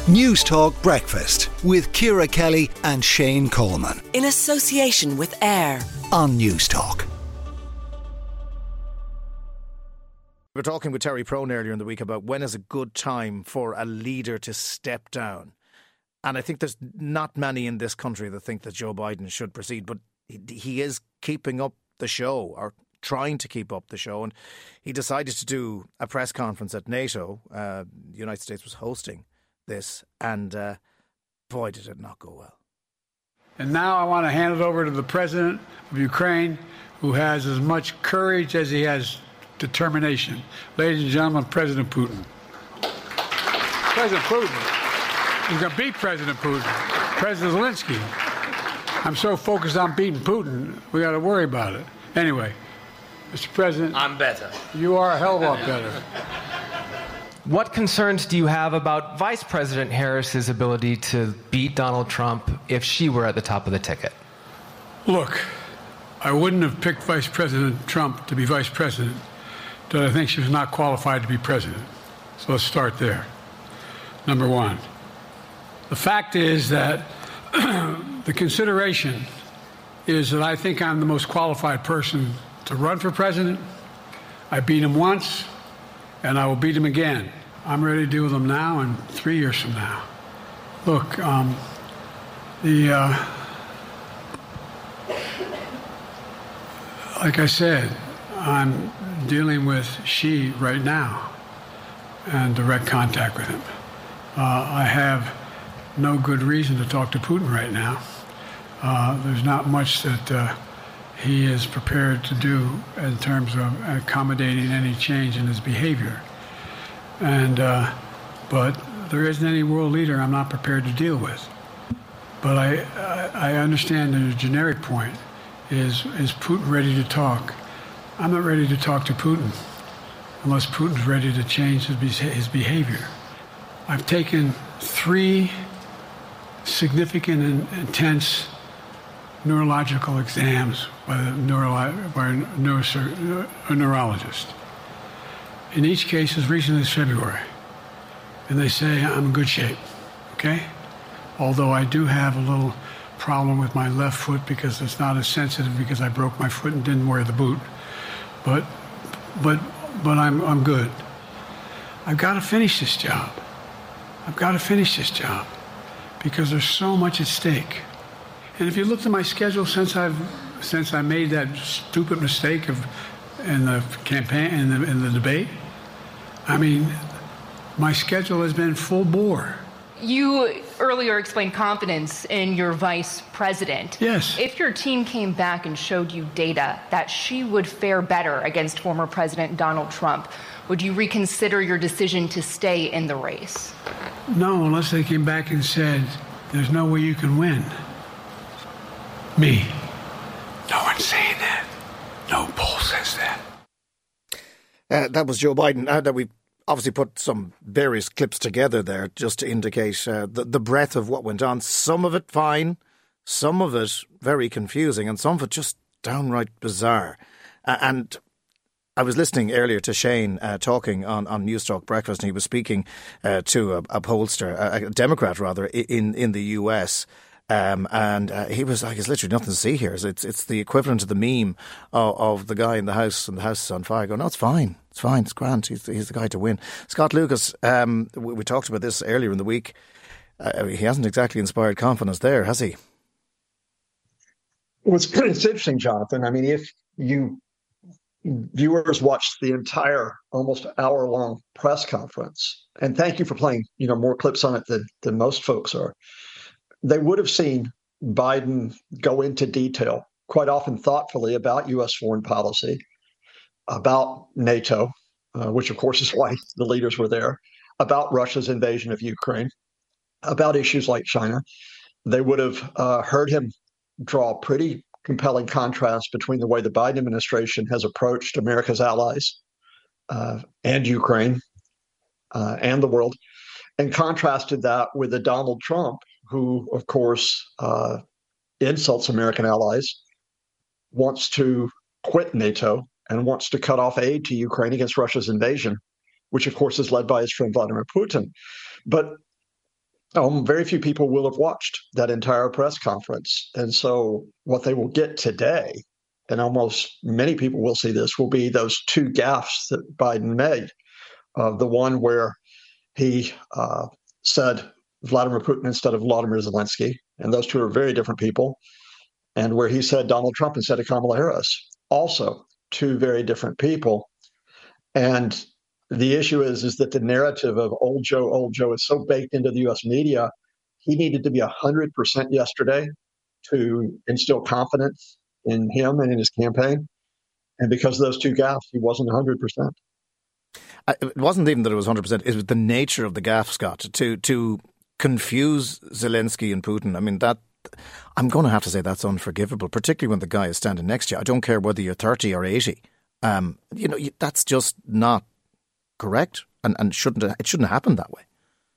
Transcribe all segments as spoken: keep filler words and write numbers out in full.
News Talk Breakfast with Ciara Kelly and Shane Coleman. In association with AIR on News Talk. We were talking with Terry Prone earlier in the week about when is a good time for a leader to step down. And I think there's not many in this country that think that Joe Biden should proceed, but he, he is keeping up the show, or trying to keep up the show. And he decided to do a press conference at NATO. Uh, the United States was hosting this, and uh, boy, did it not go well. And now I want to hand it over to the president of Ukraine, who has as much courage as he has determination. Ladies and gentlemen, President Putin. President Putin. He's going to beat President Putin. President Zelensky. I'm so focused on beating Putin, we got to worry about it. Anyway, Mister President. I'm better. You are a hell of a lot better. What concerns do you have about Vice President Harris's ability to beat Donald Trump if she were at the top of the ticket? Look, I wouldn't have picked Vice President Trump to be vice president, but I think she was not qualified to be president. So let's start there. Number one. The fact is that the consideration is that I think I'm the most qualified person to run for president. I beat him once, and I will beat him again. I'm ready to deal with him now and three years from now. Look, um, the uh, like I said, I'm dealing with Xi right now and direct contact with him. Uh, I have no good reason to talk to Putin right now. Uh, there's not much that uh, he is prepared to do in terms of accommodating any change in his behavior. And, uh, but there isn't any world leader I'm not prepared to deal with. But I, I, I understand the generic point is, is Putin ready to talk? I'm not ready to talk to Putin unless Putin's ready to change his, his behavior. I've taken three significant and intense neurological exams by, the neuro- by a, neuro- a neurologist. In each case, as recently as February. And they say I'm in good shape, okay? Although I do have a little problem with my left foot because it's not as sensitive because I broke my foot and didn't wear the boot. But, but, but I'm, I'm good. I've got to finish this job. I've got to finish this job because there's so much at stake. And if you looked at my schedule since I've since I made that stupid mistake of in the campaign in the in the debate, I mean, my schedule has been full bore. You earlier explained confidence in your vice president. Yes. If your team came back and showed you data that she would fare better against former President Donald Trump, would you reconsider your decision to stay in the race? No, unless they came back and said, there's no way you can win. Me. No one's saying that. No poll says that. Uh, that was Joe Biden. Uh, that we obviously put some various clips together there just to indicate uh, the, the breadth of what went on. Some of it fine, some of it very confusing, and some of it just downright bizarre. Uh, and I was listening earlier to Shane uh, talking on, on News Talk Breakfast, and he was speaking uh, to a, a pollster, a, a Democrat rather, in, in the U S, Um, and uh, he was like, "It's literally nothing to see here. It's it's the equivalent of the meme of, of the guy in the house, and the house is on fire." Go, no, it's fine. It's fine. It's grand. He's, he's the guy to win. Scott Lucas, um, we, we talked about this earlier in the week. Uh, he hasn't exactly inspired confidence there, has he? Well, it's, it's interesting, Jonathan. I mean, if you viewers watched the entire almost hour-long press conference, and thank you for playing, you know, more clips on it than, than most folks are, they would have seen Biden go into detail, quite often thoughtfully, about U S foreign policy, about NATO, uh, which of course is why the leaders were there, about Russia's invasion of Ukraine, about issues like China. They would have uh, heard him draw a pretty compelling contrast between the way the Biden administration has approached America's allies uh, and Ukraine uh, and the world, and contrasted that with the Donald Trump, who, of course, uh, insults American allies, wants to quit NATO, and wants to cut off aid to Ukraine against Russia's invasion, which, of course, is led by his friend Vladimir Putin. But Um, very few people will have watched that entire press conference. And so what they will get today, and almost many people will see this, will be those two gaffes that Biden made. Uh, the one where he uh, said Vladimir Putin instead of Vladimir Zelensky, and those two are very different people. And where he said Donald Trump instead of Kamala Harris, also two very different people. And the issue is, is that the narrative of old Joe, old Joe is so baked into the U S media. He needed to be one hundred percent yesterday to instill confidence in him and in his campaign. And because of those two gaffes, he wasn't one hundred percent. It wasn't even that it was one hundred percent. It was the nature of the gaffe, Scott, to to confuse Zelensky and Putin. I mean, that I'm going to have to say that's unforgivable, particularly when the guy is standing next to you. I don't care whether you're thirty or eighty. Um, you know, that's just not correct, and, and shouldn't it shouldn't happen that way.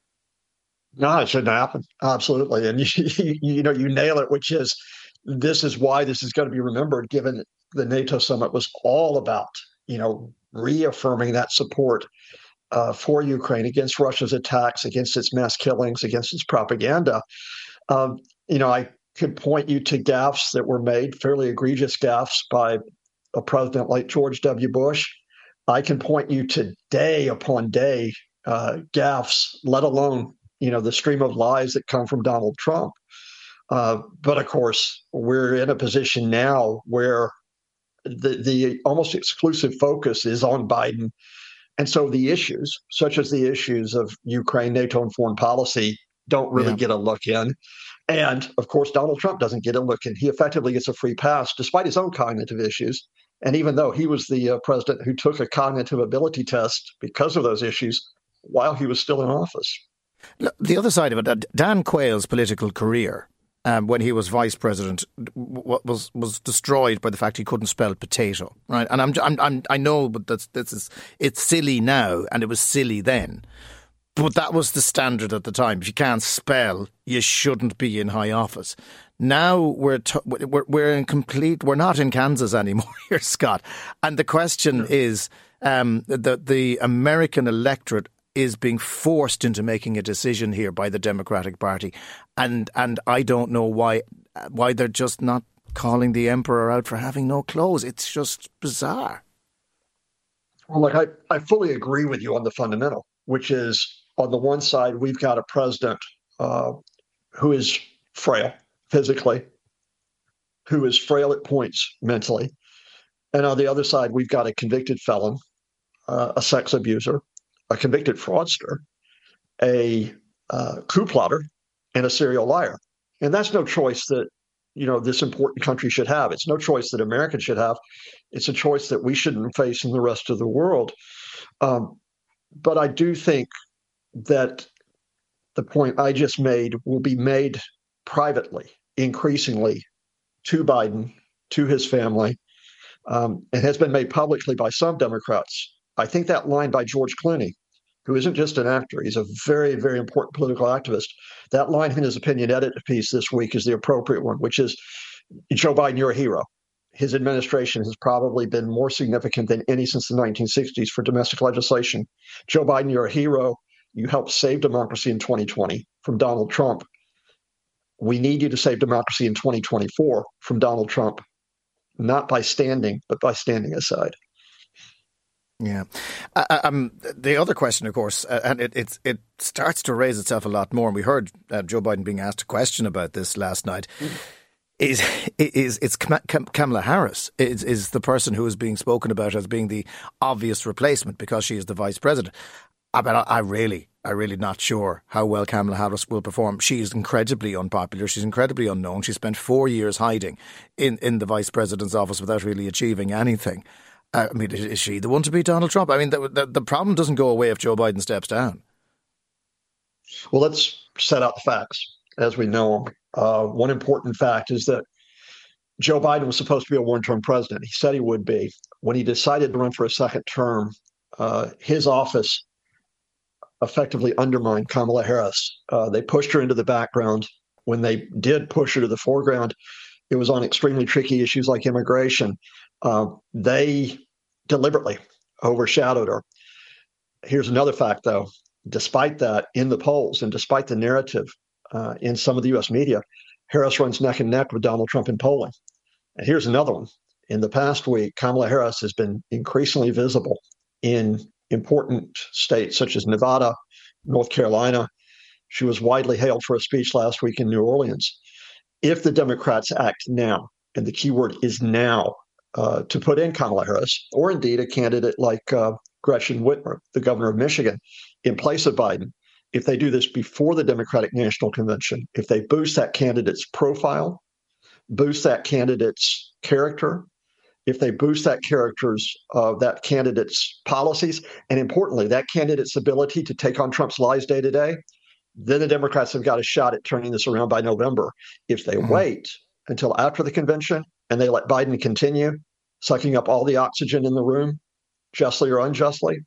No, it shouldn't happen. Absolutely. And, you, you, you know, you nail it, which is this is why this is going to be remembered, given the NATO summit was all about, you know, reaffirming that support uh, for Ukraine against Russia's attacks, against its mass killings, against its propaganda. Um, you know, I could point you to gaffes that were made, fairly egregious gaffes by a president like George W. Bush. I can point you to day upon day uh, gaffes, let alone, you know, the stream of lies that come from Donald Trump. Uh, but of course, we're in a position now where the, the almost exclusive focus is on Biden. And so the issues, such as the issues of Ukraine, NATO, and foreign policy, don't really yeah. get a look in. And of course, Donald Trump doesn't get a look in. He effectively gets a free pass despite his own cognitive issues. And even though he was the uh, president who took a cognitive ability test because of those issues while he was still in office. The other side of it, Dan Quayle's political career, um, when he was vice president, w- was was destroyed by the fact he couldn't spell potato, right? And I'm, I'm, I'm I know, but that's this is it's silly now, and it was silly then. But that was the standard at the time. If you can't spell, you shouldn't be in high office. Now we're t- we're we're in complete. We're not in Kansas anymore here, Scott. And the question yeah. is, um, the the American electorate is being forced into making a decision here by the Democratic Party, and and I don't know why why they're just not calling the emperor out for having no clothes. It's just bizarre. Well, look, I, I fully agree with you on the fundamental, which is on the one side we've got a president uh, who is frail physically, who is frail at points mentally, and on the other side we've got a convicted felon, uh, a sex abuser, a convicted fraudster, a uh, coup plotter, and a serial liar. And that's no choice that, you know, this important country should have. It's no choice that Americans should have. It's a choice that we shouldn't face in the rest of the world. Um, but I do think that the point I just made will be made privately, increasingly, to Biden, to his family. Um, it has been made publicly by some Democrats. I think that line by George Clooney, who isn't just an actor, he's a very, very important political activist. That line in his opinion edit piece this week is the appropriate one, which is, Joe Biden, you're a hero. His administration has probably been more significant than any since the nineteen sixties for domestic legislation. Joe Biden, you're a hero. You helped save democracy in twenty twenty from Donald Trump. We need you to save democracy in twenty twenty-four from Donald Trump, not by standing, but by standing aside. Yeah. Uh, um, the other question, of course, uh, and it, it it starts to raise itself a lot more, and we heard uh, Joe Biden being asked a question about this last night, mm. is is it's Kamala Harris is, is the person who is being spoken about as being the obvious replacement because she is the vice president. I mean, I, I really, I really not sure how well Kamala Harris will perform. She is incredibly unpopular. She's incredibly unknown. She spent four years hiding in, in the vice president's office without really achieving anything. I mean, is she the one to beat Donald Trump? I mean, the, the, the problem doesn't go away if Joe Biden steps down. Well, let's set out the facts as we know them. Uh, one important fact is that Joe Biden was supposed to be a one-term president. He said he would be. When he decided to run for a second term, uh, his office effectively undermined Kamala Harris. Uh, they pushed her into the background. When they did push her to the foreground, it was on extremely tricky issues like immigration. Uh, they deliberately overshadowed her. Here's another fact, though. despite that, in the polls and despite the narrative uh, in some of the U S media, Harris runs neck and neck with Donald Trump in polling. And here's another one. In the past week, Kamala Harris has been increasingly visible in important states such as Nevada, North Carolina. She was widely hailed for a speech last week in New Orleans. If the Democrats act now, and the key word is now, uh, to put in Kamala Harris, or indeed a candidate like uh, Gretchen Whitmer, the governor of Michigan, in place of Biden, if they do this before the Democratic National Convention, if they boost that candidate's profile, boost that candidate's character, if they boost that character's, uh, that candidate's policies, and importantly, that candidate's ability to take on Trump's lies day to day, then the Democrats have got a shot at turning this around by November. If they mm-hmm. wait until after the convention and they let Biden continue sucking up all the oxygen in the room, justly or unjustly,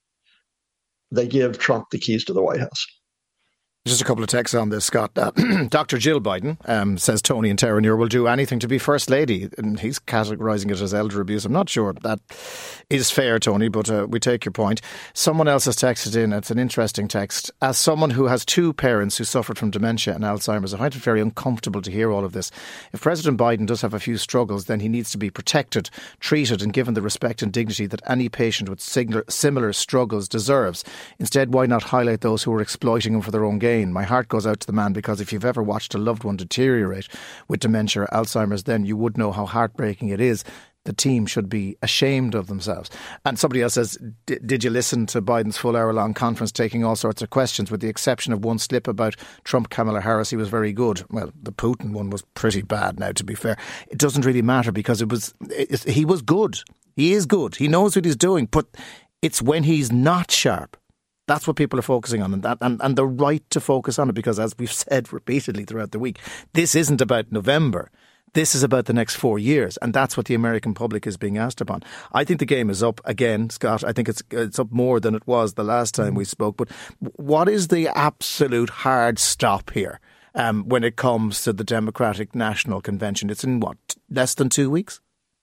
they give Trump the keys to the White House. Just a couple of texts on this, Scott. Uh, Doctor Jill Biden, um, says Tony and Terranure, will do anything to be First Lady. And he's categorising it as elder abuse. I'm not sure that is fair, Tony, but uh, we take your point. Someone else has texted in. It's an interesting text. As someone who has two parents who suffered from dementia and Alzheimer's, I find it very uncomfortable to hear all of this. If President Biden does have a few struggles, then he needs to be protected, treated and given the respect and dignity that any patient with similar struggles deserves. Instead, why not highlight those who are exploiting him for their own gain? My heart goes out to the man, because if you've ever watched a loved one deteriorate with dementia or Alzheimer's, then you would know how heartbreaking it is. The team should be ashamed of themselves. And somebody else says, did you listen to Biden's full hour-long conference taking all sorts of questions? With the exception of one slip about Trump, Kamala Harris, he was very good. Well, the Putin one was pretty bad now, to be fair. It doesn't really matter, because it was it, he was good. He is good. He knows what he's doing. But it's when he's not sharp. That's what people are focusing on, and that and, and the right to focus on it, because as we've said repeatedly throughout the week, this isn't about November. This is about the next four years, and that's what the American public is being asked upon. I think the game is up again, Scott. I think it's it's up more than it was the last time we spoke. But what is the absolute hard stop here um, when it comes to the Democratic National Convention? It's in, what, less than two weeks?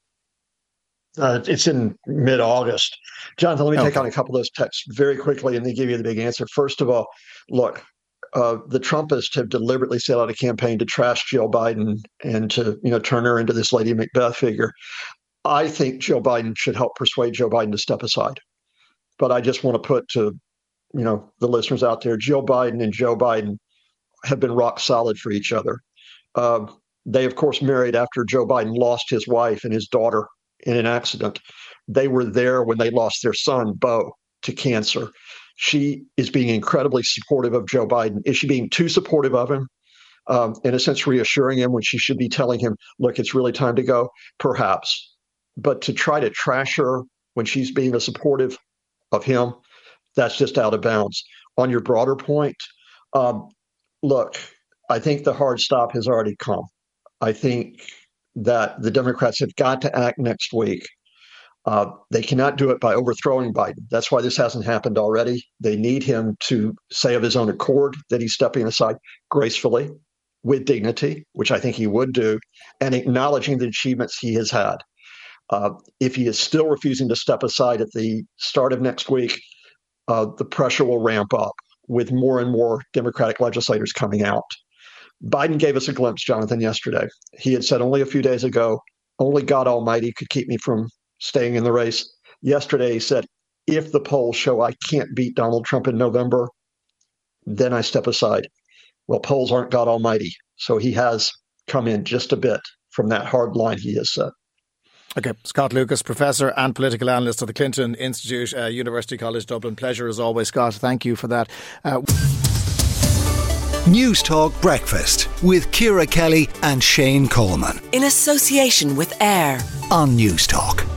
Uh, it's in mid-August. Jonathan, let me okay. take on a couple of those texts very quickly and then give you the big answer. First of all, look, uh, the Trumpists have deliberately set out a campaign to trash Jill Biden and to, you know, turn her into this Lady Macbeth figure. I think Joe Biden should help persuade Joe Biden to step aside. But I just want to put to, you know, the listeners out there, Jill Biden and Joe Biden have been rock solid for each other. Uh, they, of course, married after Joe Biden lost his wife and his daughter in an accident. They were there when they lost their son, Beau, to cancer. She is being incredibly supportive of Joe Biden. Is she being too supportive of him? Um, in a sense, reassuring him when she should be telling him, look, it's really time to go? Perhaps. But to try to trash her when she's being a supportive of him, that's just out of bounds. On your broader point, um, look, I think the hard stop has already come. I think that the Democrats have got to act next week. Uh, they cannot do it by overthrowing Biden. That's why this hasn't happened already. They need him to say of his own accord that he's stepping aside gracefully, with dignity, which I think he would do, and acknowledging the achievements he has had. Uh, if he is still refusing to step aside at the start of next week, uh, the pressure will ramp up with more and more Democratic legislators coming out. Biden gave us a glimpse, Jonathan, yesterday. He had said only a few days ago, only God Almighty could keep me from staying in the race. Yesterday, he said, if the polls show I can't beat Donald Trump in November, then I step aside. Well, polls aren't God Almighty. So he has come in just a bit from that hard line he has set. Okay, Scott Lucas, Professor and Political Analyst at the Clinton Institute, uh, University College Dublin. Pleasure as always, Scott. Thank you for that. Uh, News Talk Breakfast with Ciara Kelly and Shane Coleman. In association with AIR On News Talk.